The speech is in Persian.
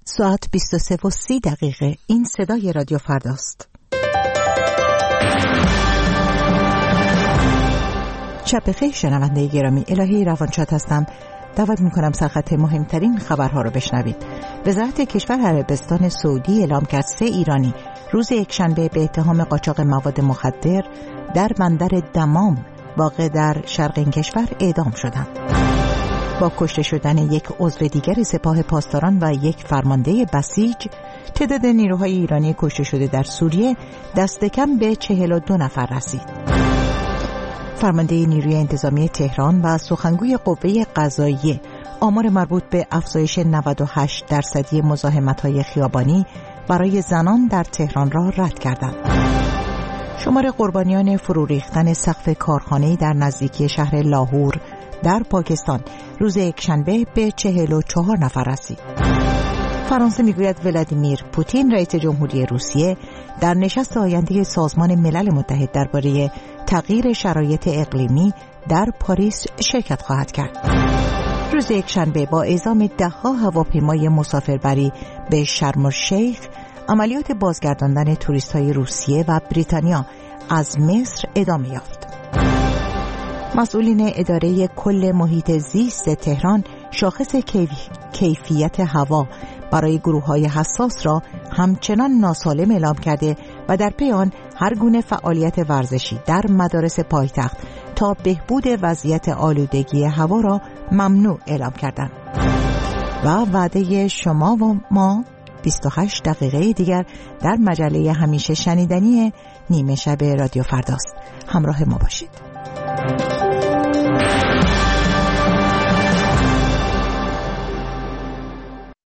ساعت 23:30. این صدای رادیو فرداست. شب بخیر شنونده گرامی، الهی روانشاد هستم. دعوت میکنم سرخط مهمترین خبرها رو بشنوید. وزارت کشور عربستان سعودی اعلام کرد 3 ایرانی روز یکشنبه به اتهام قاچاق مواد مخدر در بندر دمام واقع در شرق این کشور اعدام شدند. با کشته شدن یک عضو دیگر سپاه پاسداران و یک فرمانده بسیج، تعداد نیروهای ایرانی کشته شده در سوریه دست کم به 42 نفر رسید. فرمانده نیروی انتظامی تهران و سخنگوی قوه قضاییه آمار مربوط به افزایش 98% مزاحمت‌های خیابانی برای زنان در تهران را رد کردند. شمار قربانیان فرو ریختن سقف کارخانه‌ای در نزدیکی شهر لاهور در پاکستان روز یکشنبه به 44 نفر رسید. فرانسه میگوید ولادیمیر پوتین رئیس جمهوری روسیه در نشست آینده سازمان ملل متحد درباره تغییر شرایط اقلیمی در پاریس شرکت خواهد کرد. روز یکشنبه با اعزام 10 هواپیمای مسافربری به شرم الشیخ، عملیات بازگرداندن توریست‌های روسیه و بریتانیا از مصر ادامه یافت. مسئولین اداره کل محیط زیست تهران شاخص کیفیت هوا برای گروه‌های حساس را همچنان ناسالم اعلام کرده و در پی آن هر گونه فعالیت ورزشی در مدارس پایتخت تا بهبود وضعیت آلودگی هوا را ممنوع اعلام کردند. و وعده شما و ما 28 دقیقه دیگر در مجله همیشه شنیدنی نیمه شب رادیو فرداست. همراه ما باشید.